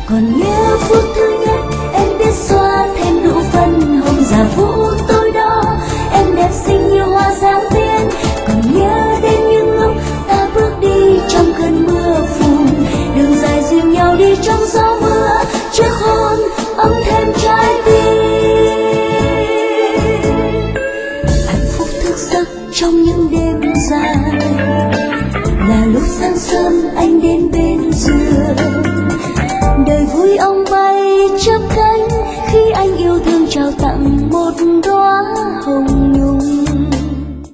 Còn nhớ phút thứ nhất em biết xoa thêm nụ phân hồng giả vũ tối đó, em đẹp xinh như hoa giáng viên. Còn nhớ đến những lúc ta bước đi trong cơn mưa phùn, đường dài dìu nhau đi trong gió mưa, chiếc hôn ấm thêm trái tim. Hạnh phúc thức giấc trong những đêm dài, là lúc sáng sớm anh đến bên giường